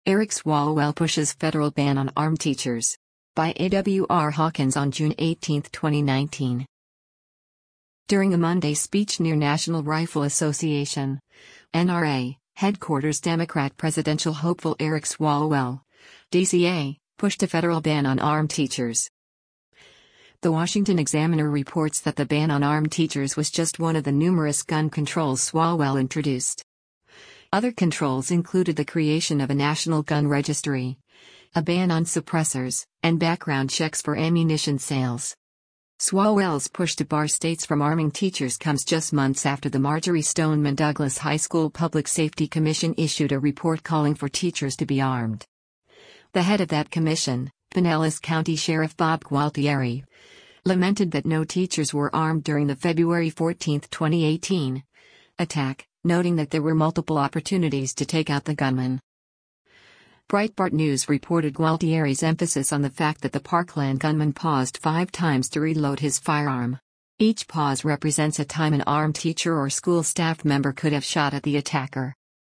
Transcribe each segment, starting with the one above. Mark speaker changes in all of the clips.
Speaker 1: Eric Swalwell pushes federal ban on armed teachers. By A.W.R. Hawkins on June 18, 2019. During a Monday speech near National Rifle Association (NRA) headquarters, Democrat presidential hopeful Eric Swalwell, DCA, pushed a federal ban on armed teachers. The Washington Examiner reports that the ban on armed teachers was just one of the numerous gun controls Swalwell introduced. Other controls included the creation of a national gun registry, a ban on suppressors, and background checks for ammunition sales. Swalwell's push to bar states from arming teachers comes just months after the Marjory Stoneman Douglas High School Public Safety Commission issued a report calling for teachers to be armed. The head of that commission, Pinellas County Sheriff Bob Gualtieri, lamented that no teachers were armed during the February 14, 2018 attack, noting that there were multiple opportunities to take out the gunman. Breitbart News reported Gualtieri's emphasis on the fact that the Parkland gunman paused 5 times to reload his firearm. Each pause represents a time an armed teacher or school staff member could have shot at the attacker.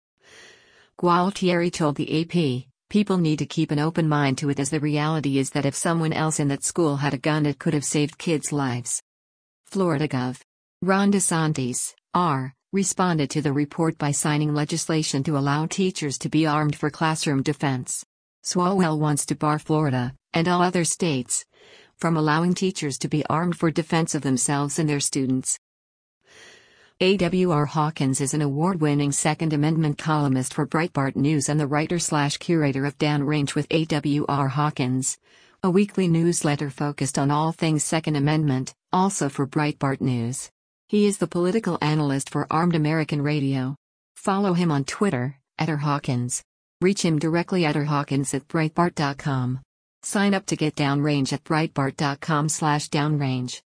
Speaker 1: Gualtieri told the AP, "People need to keep an open mind to it, as the reality is that if someone else in that school had a gun, it could have saved kids' lives." Florida Gov. Ron DeSantis, R., responded to the report by signing legislation to allow teachers to be armed for classroom defense. Swalwell wants to bar Florida, and all other states, from allowing teachers to be armed for defense of themselves and their students. A.W.R. Hawkins is an award-winning Second Amendment columnist for Breitbart News and the writer/curator of Downrange with A.W.R. Hawkins, a weekly newsletter focused on all things Second Amendment, also for Breitbart News. He is the political analyst for Armed American Radio. Follow him on Twitter, @RHawkins. Reach him directly at rhawkins@breitbart.com. Sign up to get Downrange at breitbart.com/downrange.